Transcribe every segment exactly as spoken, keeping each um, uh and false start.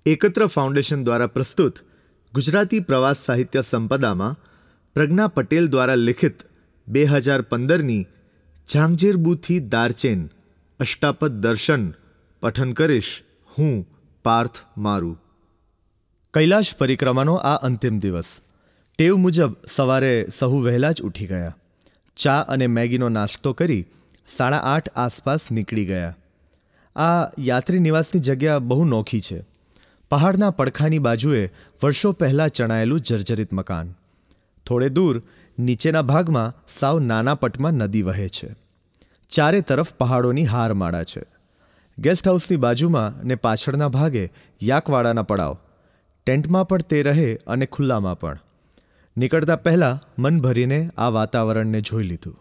એકત્ર ફાઉન્ડેશન દ્વારા પ્રસ્તુત ગુજરાતી પ્રવાસ સાહિત્ય સંપદામાં પ્રજ્ઞા પટેલ દ્વારા લિખિત બે હજાર પંદરની ઝાંઝેરબુથી દારચેન અષ્ટાપદ દર્શન પઠન કરીશ હું પાર્થ મારું. કૈલાશ પરિક્રમાનો આ અંતિમ દિવસ. ટેવ મુજબ સવારે સહુ વહેલા જ ઉઠી ગયા. ચા અને મેગીનો નાસ્તો કરી સાડા આઠ આસપાસ નીકળી ગયા. આ યાત્રી નિવાસની જગ્યા બહુ નોખી છે. પહાડના પડખાની બાજુએ વર્ષો પહેલાં ચણાયેલું જર્જરિત મકાન. થોડે દૂર નીચેના ભાગમાં સાવ નાના પટમાં નદી વહે છે. ચારે તરફ પહાડોની હારમાળા છે. ગેસ્ટ હાઉસની બાજુમાં ને પાછળના ભાગે યાકવાડાના પડાવ. ટેન્ટમાં પણ તે રહે અને ખુલ્લામાં પણ. નીકળતા પહેલાં મન ભરીને આ વાતાવરણને જોઈ લીધું.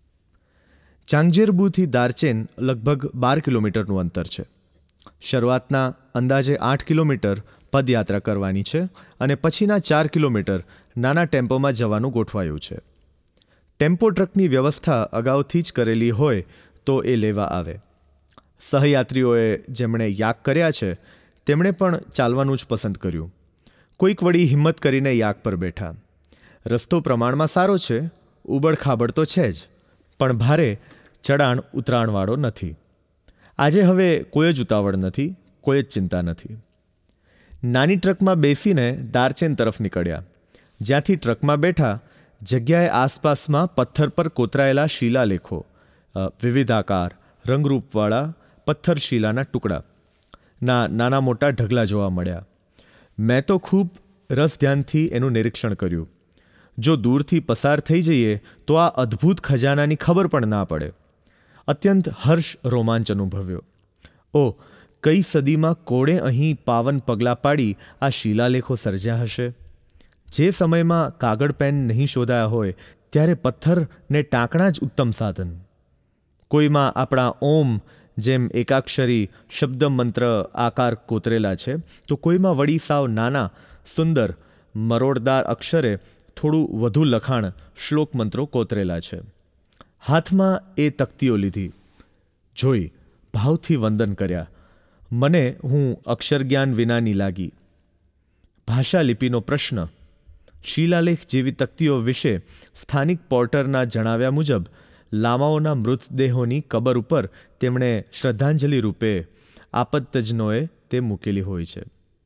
ઝાંઝેરબુથી દારચેન લગભગ બાર કિલોમીટરનું અંતર છે. શરૂઆતના અંદાજે આઠ કિલોમીટર પદયાત્રા કરવાની છે અને પછીના ચાર કિલોમીટર નાના ટેમ્પોમાં જવાનું ગોઠવાયું છે. ટેમ્પો ટ્રકની વ્યવસ્થા અગાઉથી જ કરેલી હોય તો એ લેવા આવે. સહયાત્રીઓએ જેમણે યાક કર્યા છે તેમણે પણ ચાલવાનું જ પસંદ કર્યું. કોઈક વળી હિંમત કરીને યાક પર બેઠા. રસ્તો પ્રમાણમાં સારો છે, ઉબડખાબડ તો છે જ, પણ ભારે ચડાણ ઉતરાણવાળો નથી. આજે હવે કોઈ જ ઉતાવળ નથી, કોઈ જ ચિંતા નથી. નાની ટ્રકમાં બેસીને દારચેન તરફ નીકળ્યા. જ્યાંથી ટ્રકમાં બેઠા જગ્યાએ આસપાસમાં પથ્થર પર કોતરાયેલા શિલાલેખો, વિવિધ આકાર રંગરૂપવાળા પથ્થર શિલાના ટુકડા ના નાના મોટા ઢગલા જોવા મળ્યા. મેં તો ખૂબ રસ ધ્યાનથી એનું નિરીક્ષણ કર્યું. જો દૂરથી પસાર થઈ જઈએ તો આ અદ્ભુત ખજાનાની ખબર પણ ના પડે. અત્યંત હર્ષ રોમાંચ અનુભવ્યો. ઓ, કઈ સદીમાં કોણે અહીં પાવન પગલાં પાડી આ શિલાલેખો સર્જ્યા હશે? જે સમયમાં કાગળ પેન નહીં શોધાયા હોય ત્યારે પથ્થર ને ટાંકણા જ ઉત્તમ સાધન. કોઈમાં આપણા ઓમ જેમ એકાક્ષરી શબ્દ મંત્ર આકાર કોતરેલા છે તો કોઈમાં વળી સાવ નાના સુંદર મરોડદાર અક્ષરે થોડું વધુ લખાણ શ્લોક મંત્રો કોતરેલા છે. હાથમાં એ તકતીઓ લીધી, જોઈ, ભાવથી વંદન કર્યા. મને હું અક્ષરજ્ઞાન વિનાની લાગી. ભાષા લિપિનો પ્રશ્ન. શિલાલેખ જેવી તકતીઓ વિશે સ્થાનિક પોર્ટરના જણાવ્યા મુજબ લામાઓના મૃતદેહોની કબર ઉપર તેમણે શ્રદ્ધાંજલિ રૂપે આપત્તજ્નોએ તે મૂકેલી હોય છે.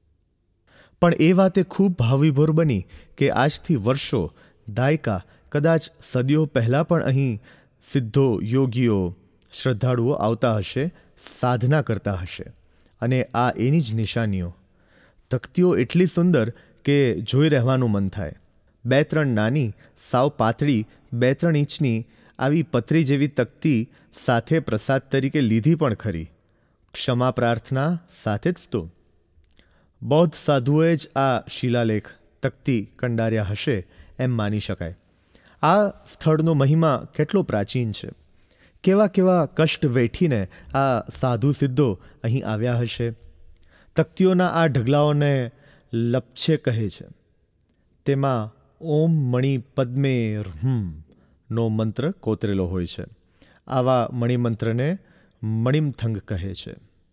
પણ એ વાતે ખૂબ ભાવવિભોર બની કે આજથી વર્ષો, દાયકા, કદાચ સદીઓ પહેલાં પણ અહીં સિદ્ધો, યોગીઓ, શ્રદ્ધાળુઓ આવતા હશે, સાધના કરતા હશે. અને આ એની જ નિશાનીઓ. તકતીઓ એટલી સુંદર કે જોઈ રહેવાનું મન થાય. બે ત્રણ નાની, સાવ પાતળી, બે ત્રણ ઇંચની આવી પતરી જેવી તકતી સાથે પ્રસાદ તરીકે લીધી પણ ખરી. ક્ષમા પ્રાર્થના સાથે જ તો. બૌદ્ધ સાધુઓએ જ આ શિલાલેખ તકતી કંડાર્યા હશે એમ માની શકાય. આ સ્થળનો મહિમા કેટલો પ્રાચીન છે. કેવા કેવા કષ્ટ વેઠીને આ સાધુ સિદ્ધો અહીં આવ્યા હશે. તકતીઓના આ ઢગલાઓને લપછે કહે છે. તેમાં ઓમ મણિ પદ્મે હમ નો મંત્ર કોતરેલો હોય છે. આવા મણિમંત્રને મણિમથંગ કહે છે.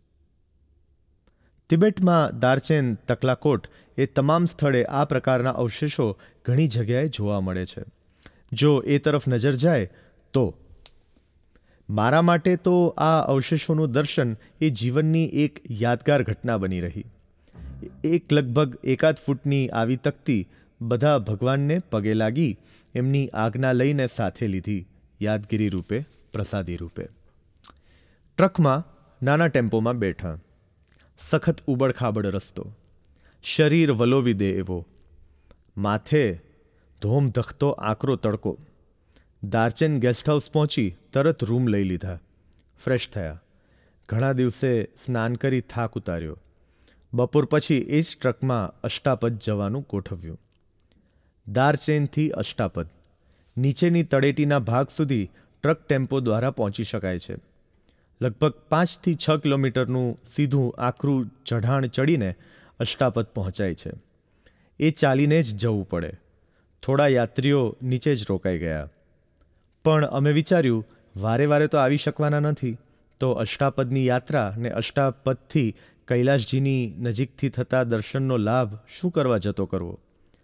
તિબેટમાં દારચેન, તકલાકોટ એ તમામ સ્થળે આ પ્રકારના અવશેષો ઘણી જગ્યાએ જોવા મળે છે. જો એ તરફ નજર જાય તો મારા માટે તો આ અવશેષોનું દર્શન એ જીવનની એક યાદગાર ઘટના બની રહી. એક લગભગ એકાદ ફૂટની આવી તકતી બધા ભગવાનને પગે લાગી એમની આજ્ઞા લઈને સાથે લીધી, યાદગીરી રૂપે, પ્રસાદી રૂપે. ટ્રકમાં નાના ટેમ્પોમાં બેઠા. સખત ઉબડખાબડ રસ્તો. શરીર વલોવી દે એવો. માથે ધોમ ધખતો આકરો તડકો. દારચેન ગેસ્ટ હાઉસ પહોંચી તરત રૂમ લઈ લીધા. ફ્રેશ થયા. ઘણા દિવસે સ્નાન કરી થાક ઉતાર્યો. બપોર પછી એ જ ટ્રકમાં અષ્ટાપદ જવાનું ગોઠવ્યું. દારચેનથી અષ્ટાપદ નીચેની તળેટીના ભાગ સુધી ટ્રક ટેમ્પો દ્વારા પહોંચી શકાય છે. લગભગ પાંચથી છ કિલોમીટરનું સીધું આકરું ચઢાણ ચડીને અષ્ટાપદ પહોંચાય છે. એ ચાલીને જ જવું પડે. થોડા યાત્રીઓ નીચે જ રોકાઈ ગયા. પણ અમે વિચાર્યું વારે વારે તો આવી શકવાના નથી, તો અષ્ટાપદની યાત્રા ને અષ્ટાપદથી કૈલાશજીની નજીકથી થતા દર્શનનો લાભ શું કરવા જતો કરવો?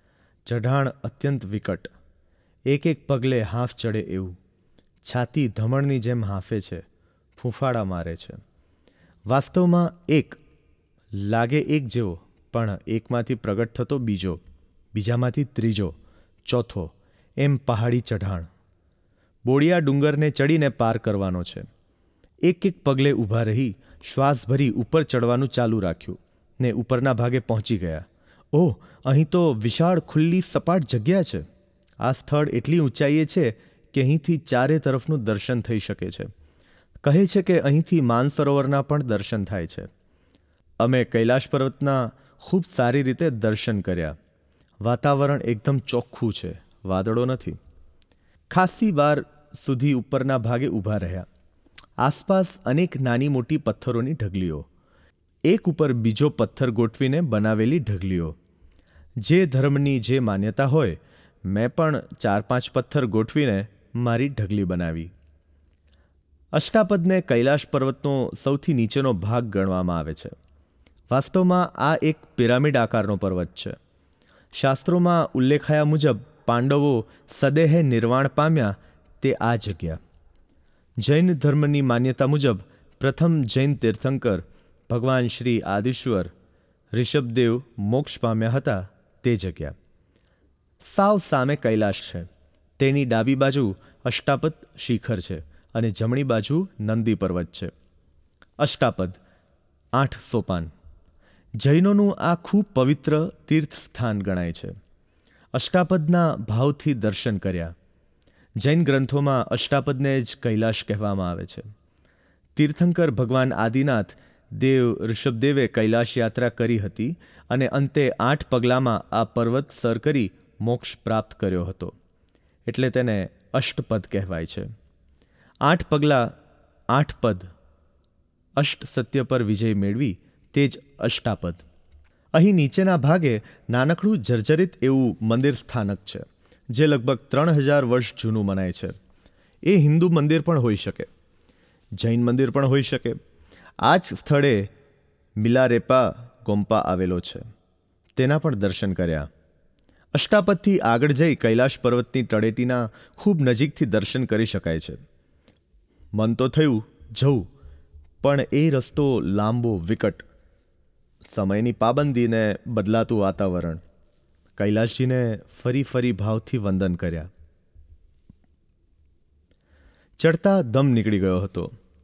ચઢાણ અત્યંત વિકટ, એક એક પગલે હાંફ ચડે એવું. છાતી ધમણની જેમ હાંફે છે, ફૂંફાડા મારે છે. વાસ્તવમાં એક લાગે એક જેવો, પણ એકમાંથી પ્રગટ થતો બીજો, બીજામાંથી ત્રીજો, ચોથો, એમ પહાડી ચઢાણ. બોડિયા ડુંગરને ચડીને પાર કરવાનો છે. એક એક પગલે ઊભા રહી શ્વાસ ભરી ઉપર ચડવાનું ચાલુ રાખ્યું ને ઉપરના ભાગે પહોંચી ગયા. ઓહ, અહીં તો વિશાળ ખુલ્લી સપાટ જગ્યા છે. આ સ્થળ એટલી ઊંચાઈએ છે કે અહીંથી ચારે તરફનું દર્શન થઈ શકે છે. કહે છે કે અહીંથી માનસરોવરના પણ દર્શન થાય છે. અમે કૈલાશ પર્વતના ખૂબ સારી રીતે દર્શન કર્યા. વાતાવરણ એકદમ ચોખ્ખું છે, વાદળો નથી. ખાસી વાર સુધી ઉપરના ભાગે ઊભા રહ્યા. આસપાસ અનેક નાની મોટી પથ્થરોની ઢગલીઓ, એક ઉપર બીજો પથ્થર ગોઠવીને બનાવેલી ઢગલીઓ. જે ધર્મની જે માન્યતા હોય, મેં પણ ચાર પાંચ પથ્થર ગોઠવીને મારી ઢગલી બનાવી. અષ્ટાપદને કૈલાશ પર્વતનો સૌથી નીચેનો ભાગ ગણવામાં આવે છે. વાસ્તવમાં આ એક પિરામિડ આકારનો પર્વત છે. શાસ્ત્રોમાં ઉલ્લેખાયા મુજબ પાંડવો સદેહે નિર્વાણ પામ્યા તે આ જગ્યા. જૈન ધર્મની માન્યતા મુજબ પ્રથમ જૈન તીર્થંકર ભગવાન શ્રી આદિશ્વર ઋષભદેવ મોક્ષ પામ્યા હતા તે જગ્યા. સાવ સામે કૈલાશ છે. તેની ડાબી બાજુ અષ્ટાપદ શિખર છે અને જમણી બાજુ નંદી પર્વત છે. અષ્ટાપદ, આઠ સોપાન. જૈનોનું આ ખૂબ પવિત્ર તીર્થ સ્થાન ગણાય છે. અષ્ટાપદના ભાવથી દર્શન કર્યા. જૈન ગ્રંથોમાં અષ્ટાપદને જ કૈલાશ કહેવામાં આવે છે. તીર્થંકર ભગવાન આદિનાથ દેવ ઋષભદેવે કૈલાશ યાત્રા કરી હતી અને અંતે આઠ પગલામાં આ પર્વત સર કરી મોક્ષ પ્રાપ્ત કર્યો હતો. એટલે તેને અષ્ટપદ કહેવાય છે. આઠ પગલા, આઠ પદ, અષ્ટ સત્ય પર વિજય મેળવી તે જ અષ્ટાપદ. અહીં નીચેના ભાગે નાનકડું જર્જરિત એવું મંદિર સ્થાનક છે, જે લગભગ ત્રણ હજાર વર્ષ જૂનું મનાય છે. એ હિન્દુ મંદિર પણ હોઈ શકે, જૈન મંદિર પણ હોઈ શકે. આ જ સ્થળે મિલારેપા ગોમ્પા આવેલો છે, તેના પણ દર્શન કર્યા. અષ્ટાપદથી આગળ જઈ કૈલાશ પર્વતની તળેટીના ખૂબ નજીકથી દર્શન કરી શકાય છે. મન તો થયું જવું, પણ એ રસ્તો લાંબો, વિકટ, સમયની પાબંદીને બદલાતું વાતાવરણ. કૈલાશજીને ફરી ફરી ભાવથી વંદન કર્યા. ચડતા દમ નીકળી ગયો હતો.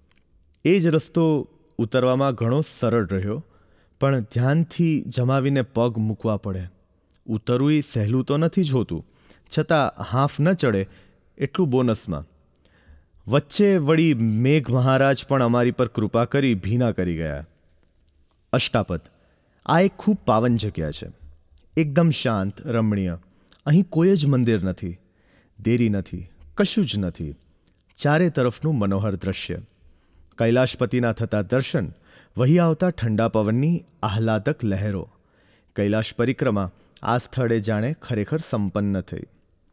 એ જ રસ્તો ઉતરવામાં ઘણો સરળ રહ્યો, પણ ધ્યાનથી જમાવીને પગ મૂકવા પડે. ઉતરવું સહેલું તો નથી જ હોતું, છતાં હાંફ ન ચડે એટલું બોનસમાં. વચ્ચે વળી મેઘ મહારાજ પણ અમારી પર કૃપા કરી ભીના કરી ગયા. અષ્ટાપદ, આ એક ખૂબ પાવન જગ્યા છે. એકદમ શાંત, રમણીય. અહીં કોઈ જ મંદિર નથી, દેરી નથી, કશું જ નથી. ચારે તરફનું મનોહર દ્રશ્ય. કૈલાશપતિના થતા દર્શન, વહી આવતા ઠંડા પવનની આહલાદક લહેરો. કૈલાશ પરિક્રમા આ સ્થળે જાણે ખરેખર સંપન્ન થઈ.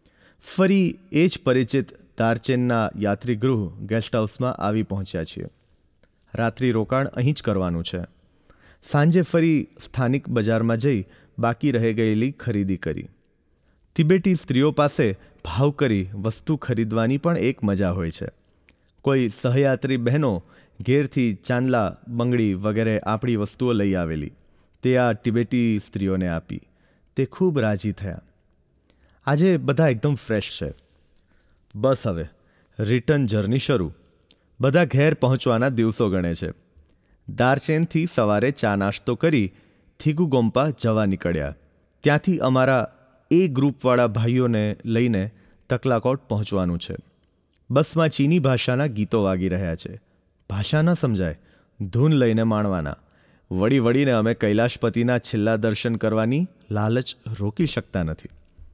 ફરી એ જ પરિચિત તારચેનના યાત્રીગૃહ ગેસ્ટ હાઉસમાં આવી પહોંચ્યા છીએ. રાત્રિ રોકાણ અહીં જ કરવાનું છે. સાંજે ફરી સ્થાનિક બજારમાં જઈ બાકી રહી ગયેલી ખરીદી કરી. તિબેટી સ્ત્રીઓ પાસે ભાવ કરી વસ્તુ ખરીદવાની પણ એક મજા હોય છે. કોઈ સહયાત્રી બહેનો ઘેરથી ચાંદલા, બંગડી વગેરે આપણી વસ્તુઓ લઈ આવેલી. તે આ તિબેટી સ્ત્રીઓને આપી. તે ખૂબ રાજી થયા. આજે બધા એકદમ ફ્રેશ છે. બસ હવે રિટર્ન જર્ની શરૂ. બધા ઘેર પહોંચવાના દિવસો ગણે છે. દારચેનથી સવારે ચા નાસ્તો કરી થિગુગોમ્પા જવા નીકળ્યા. ત્યાંથી અમારા એ ગ્રુપવાળા ભાઈઓને લઈને તકલાકોટ પહોંચવાનું છે. બસમાં ચીની ભાષાના ગીતો વાગી રહ્યા છે. ભાષા ન સમજાય, ધૂન લઈને માણવાના. વળી વળીને અમે કૈલાશપતિના છેલ્લા દર્શન કરવાની લાલચ રોકી શકતા નથી.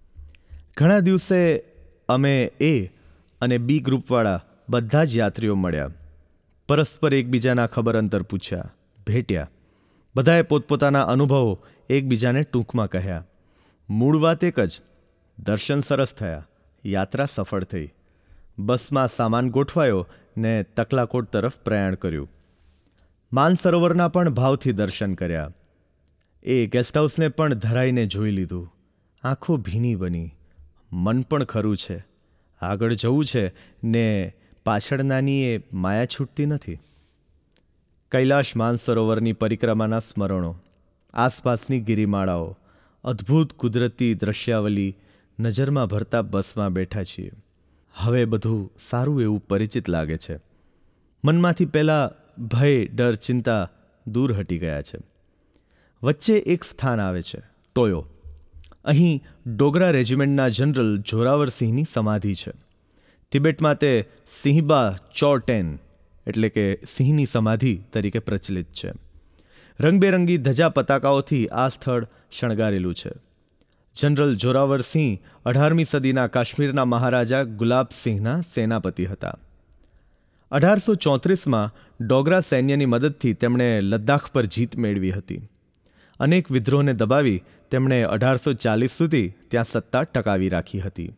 ઘણા દિવસે અમે એ અને બી ગ્રુપવાળા બધા જ યાત્રીઓ મળ્યા. પરસ્પર એકબીજાના ખબર અંતર પૂછ્યા, ભેટ્યા. બધાએ પોતપોતાના અનુભવો એકબીજાને ટૂંકમાં કહ્યા. મૂળ વાત એક જ, દર્શન સરસ થયા, યાત્રા સફળ થઈ. બસમાં સામાન ગોઠવાયો ને તકલાકોટ તરફ પ્રયાણ કર્યું. માનસરોવરના પણ ભાવથી દર્શન કર્યા. એ ગેસ્ટ હાઉસને પણ ધરાઈને જોઈ લીધું. આંખો ભીની બની. મન પણ ખરું છે. આગળ જવું છે ને પાછળનાની એ માયા છૂટતી નથી. કૈલાશ માનસરોવરની પરિક્રમાના સ્મરણો, આસપાસની ગિરિમાળાઓ, અદ્ભુત કુદરતી દ્રશ્યાવલી નજરમાં ભરતા બસમાં બેઠા છીએ. હવે બધું સારું એવું પરિચિત લાગે છે. મનમાંથી પહેલાં ભય, ડર, ચિંતા દૂર હટી ગયા છે. વચ્ચે એક સ્થાન આવે છે, ટોયો. અહીં ડોગરા રેજિમેન્ટના જનરલ જોરાવરસિંહની સમાધિ છે. તિબેટમાં તે સિંહબા ચોર્ટેન એટલે કે સિંહની સમાધિ તરીકે પ્રચલિત છે. રંગબેરંગી ધજા પતાકાઓથી આ સ્થળ શણગારેલું છે. જનરલ જોરાવરસિંહ અઢારમી સદીના કાશ્મીરના મહારાજા ગુલાબસિંહના સેનાપતિ હતા. અઢારસો ચોત્રીસમાં ડોગરા સૈન્યની મદદથી તેમણે લદ્દાખ પર જીત મેળવી હતી. અનેક વિદ્રોહને દબાવી તેમણે અઢારસો ચાલીસ સુધી ત્યાં સત્તા ટકાવી રાખી હતી.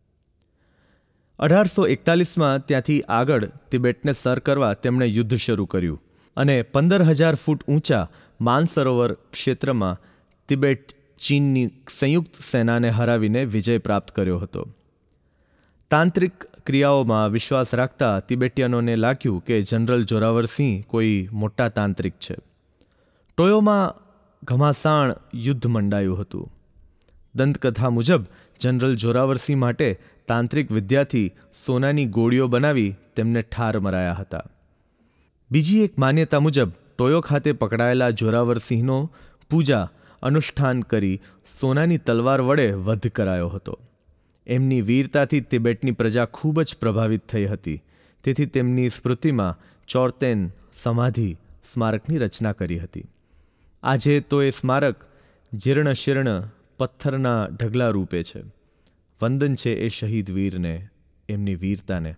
અઢારસો એકતાલીસમાં ત્યાંથી આગળ તિબેટને સર કરવા તેમણે યુદ્ધ શરૂ કર્યું અને પંદર હજાર ફૂટ ઊંચા માનસરોવર ક્ષેત્રમાં તિબેટ ચીનની સંયુક્ત સેનાને હરાવીને વિજય પ્રાપ્ત કર્યો હતો. તાંત્રિક ક્રિયાઓમાં વિશ્વાસ રાખતા તિબેટીયનોને લાગ્યું કે જનરલ જોરાવરસિંહ કોઈ મોટા તાંત્રિક છે. ટોયોમાં ઘમાસાણ યુદ્ધ મંડાયું હતું. દંતકથા મુજબ જનરલ જોરાવરસિંહ માટે તાંત્રિક વિદ્યાથી સોનાની ગોળીઓ બનાવી તેમને ઠાર મરાયા હતા. બીજી એક માન્યતા મુજબ ટોયો ખાતે પકડાયેલા જોરાવરસિંહનો પૂજા અનુષ્ઠાન કરી સોનાની તલવાર વડે વધ કરાયો હતો. એમની વીરતાથી તિબેટની પ્રજા ખૂબ જ પ્રભાવિત થઈ હતી. તેથી તેમની સ્મૃતિમાં ચોર્તેન સમાધિ સ્મારકની રચના કરી હતી. આજે તો એ સ્મારક જીર્ણ શીર્ણ પથ્થરના ઢગલા રૂપે છે. વંદન છે એ શહીદ વીરને, એમની વીરતાને.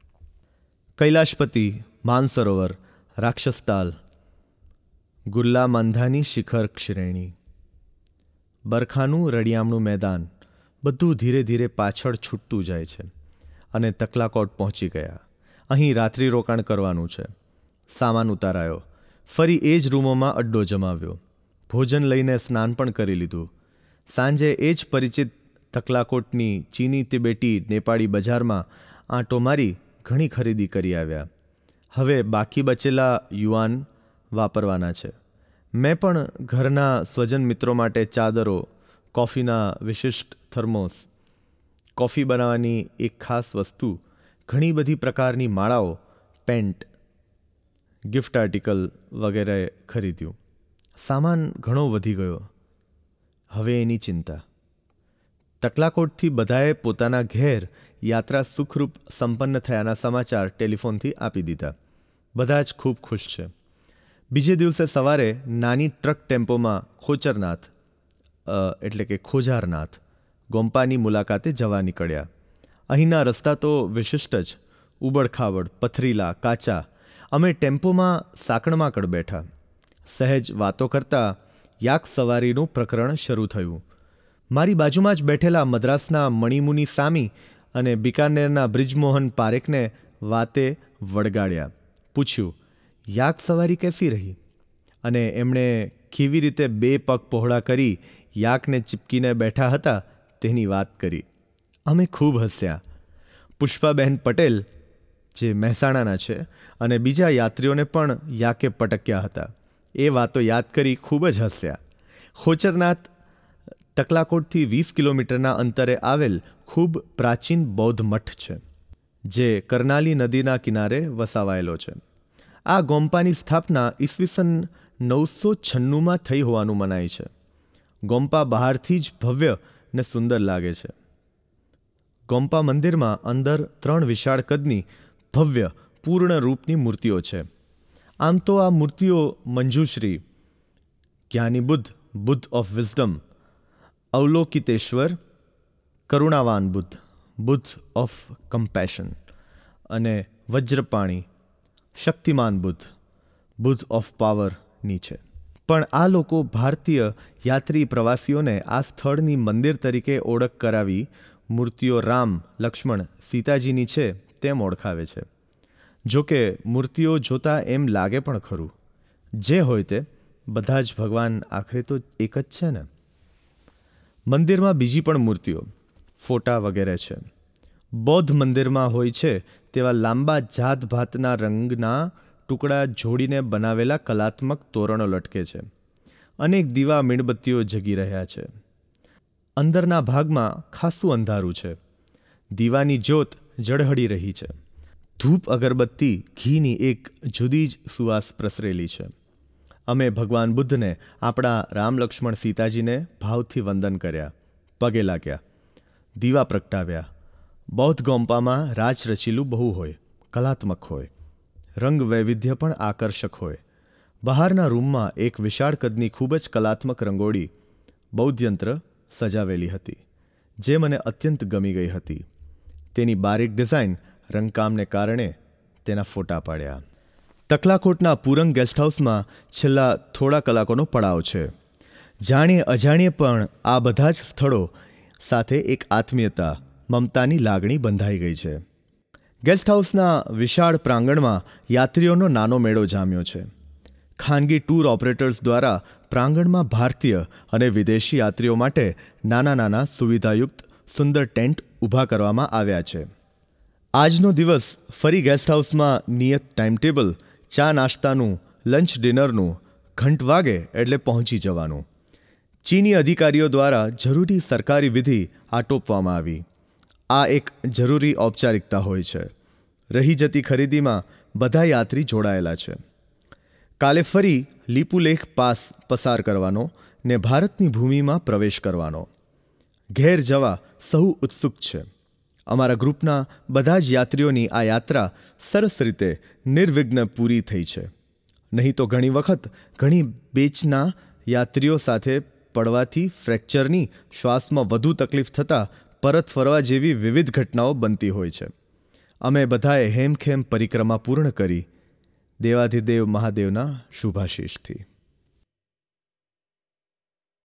કૈલાશપતિ, માનસરોવર, રાક્ષસતાલ, ગુલ્લા માંધાની શિખર શ્રેણી, બરખાનું રળિયામણું મેદાન બધું ધીરે ધીરે પાછળ છૂટતું જાય છે અને તકલાકોટ પહોંચી ગયા. અહીં રાત્રિ રોકાણ કરવાનું છે. સામાન ઉતારાયો. ફરી એ જ રૂમોમાં અડ્ડો જમાવ્યો. ભોજન લઈને સ્નાન પણ કરી લીધું. સાંજે એ જ પરિચિત તકલાકોટની ચીની તિબેટી નેપાળી બજારમાં આંટો મારી ઘણી ખરીદી કરી આવ્યા. હવે બાકી બચેલા યુઆન વાપરવાના છે. મેં પણ ઘરના સ્વજન મિત્રો માટે ચાદરો, કોફીના વિશિષ્ટ થર્મોસ, કોફી બનાવવાની એક ખાસ વસ્તુ, ઘણી બધી પ્રકારની માળાઓ, પેન્ટ, ગિફ્ટ આર્ટિકલ વગેરે ખરીદ્યું. સામાન ઘણો વધી ગયો. હવે એની ચિંતા. તકલાકોટથી બધાએ પોતાના ઘેર યાત્રા સુખરૂપ સંપન્ન થયાના સમાચાર ટેલિફોનથી આપી દીધા. બધા જ ખૂબ ખુશ છે. બીજે દિવસે સવારે નાની ટ્રક ટેમ્પોમાં ખોચરનાથ એટલે કે ખોજારનાથ ગોમ્પાની મુલાકાતે જવા નીકળ્યા. અહીંના રસ્તા તો વિશિષ્ટ જ, ઉબડખાબડ, પથરીલા, કાચા. અમે ટેમ્પોમાં સાંકળમાંકળ બેઠા. સહેજ વાતો કરતા યાક સવારીનું પ્રકરણ શરૂ થયું. મારી બાજુમાં જ બેઠેલા મદ્રાસના મણિમુનિ સામી અને બિકાનેરના બ્રિજમોહન પારેખને વાતે વળગાડ્યા. પૂછ્યું, યાક સવારી કેસી રહી? અને એમણે કેવી રીતે બે પગ પહોળા કરી યાકને ચીપકીને બેઠા હતા તેની વાત કરી. અમે ખૂબ હસ્યા. પુષ્પાબહેન પટેલ, જે મહેસાણાના છે, અને બીજા યાત્રીઓને પણ યાકે પટક્યા હતા. એ વાતો યાદ કરી ખૂબ જ હસ્યા. ખોચરનાથ તકલાકોટથી વીસ કિલોમીટરના અંતરે આવેલ ખૂબ પ્રાચીન બૌદ્ધ મઠ છે, જે કરનાલી નદીના કિનારે વસાવાયેલો છે. આ ગોમ્પાની સ્થાપના ઈસવીસન નવસો છન્નુંમાં થઈ હોવાનું મનાય છે. ગોમ્પા બહારથી જ ભવ્ય ને સુંદર લાગે છે. ગોમ્પા મંદિરમાં અંદર ત્રણ વિશાળ કદની ભવ્ય પૂર્ણ રૂપની મૂર્તિઓ છે. આમ તો આ મૂર્તિઓ મંજુશ્રી, જ્ઞાની બુદ્ધ, બુદ્ધ ઓફ વિઝડમ, અવલોકિતેશ્વર, કરુણાવાન બુદ્ધ, બુદ્ધ ઓફ કમ્પેશન, અને વજ્રપાણી, શક્તિમાન બુદ્ધ, બુદ્ધ ઓફ પાવરની છે. પણ આ લોકો ભારતીય યાત્રી પ્રવાસીઓને આ સ્થળની મંદિર તરીકે ઓળખ કરાવી મૂર્તિઓ રામ, લક્ષ્મણ, સીતાજીની છે તેમ ઓળખાવે છે. જોકે મૂર્તિઓ જોતાં એમ લાગે પણ ખરું જે હોય તે, બધા જ ભગવાન આખરે તો એક જ છે ને. મંદિરમાં બીજી પણ મૂર્તિઓ, ફોટા વગેરે છે. બૌદ્ધ મંદિરમાં હોય છે તેવા લાંબા જાત ભાતના રંગના ટુકડા જોડીને બનાવેલા કલાત્મક તોરણો લટકે છે. અનેક દીવા મીણબત્તીઓ જગી રહ્યા છે. અંદરના ભાગમાં ખાસ્સું અંધારું છે. દીવાની જ્યોત ઝળહળી રહી છે. ધૂપ અગરબત્તી ઘીની એક જુદી જ સુવાસ પ્રસરેલી છે. અમે ભગવાન બુદ્ધને, આપણા રામ લક્ષ્મણ સીતાજીને ભાવથી વંદન કર્યા, પગે લાગ્યા, દીવા પ્રગટાવ્યા. બૌદ્ધ ગોમ્પામાં રાચ રચીલું બહુ હોય, કલાત્મક હોય, રંગ વૈવિધ્ય પણ આકર્ષક હોય. બહારના રૂમમાં એક વિશાળ કદની ખૂબ જ કલાત્મક રંગોળી, બૌદ્ધયંત્ર સજાવેલી હતી, જે મને અત્યંત ગમી ગઈ હતી. તેની બારીક ડિઝાઇન, રંગકામને કારણે તેના ફોટા પાડ્યા. તકલાકોટના પૂરંગ ગેસ્ટ હાઉસમાં છેલ્લા થોડા કલાકોનો પડાવ છે. જાણીએ અજાણીએ પણ આ બધા જ સ્થળો સાથે એક આત્મીયતા, મમતાની લાગણી બંધાઈ ગઈ છે. ગેસ્ટ હાઉસના વિશાળ પ્રાંગણમાં યાત્રીઓનો નાનો મેળો જામ્યો છે. ખાનગી ટૂર ઓપરેટર્સ દ્વારા પ્રાંગણમાં ભારતીય અને વિદેશી યાત્રીઓ માટે નાના નાના સુવિધાયુક્ત સુંદર ટેન્ટ ઊભા કરવામાં આવ્યા છે. આજનો દિવસ ફરી ગેસ્ટ હાઉસમાં નિયત ટાઈમટેબલ, ચા નાસ્તાનું, લંચ ડિનરનું, ઘંટ વાગે એટલે પહોંચી જવાનું. ચીની અધિકારીઓ દ્વારા જરૂરી સરકારી વિધિ આટોપવામાં આવી. આ એક જરૂરી ઔપચારિકતા હોય છે. રહી જતી ખરીદીમાં બધા યાત્રી જોડાયેલા છે. કાલે ફરી લીપુલેખ પાસ પસાર કરવાનો ને ભારતની ભૂમિમાં પ્રવેશ કરવાનો. ઘેર જવા સહુ ઉત્સુક છે. અમારા ગ્રુપના બધા જ યાત્રીઓની આ યાત્રા સરસ રીતે નિર્વિઘ્ન પૂરી થઈ છે. નહીં તો ઘણી વખત ઘણી બેચના યાત્રીઓ સાથે પડવાથી ફ્રેક્ચરની, શ્વાસમાં વધુ તકલીફ થતાં પરત ફરવા જેવી વિવિધ ઘટનાઓ બનતી હોય છે. અમે બધાએ હેમખેમ પરિક્રમા પૂર્ણ કરી, દેવાધિદેવ મહાદેવના શુભાશીષથી.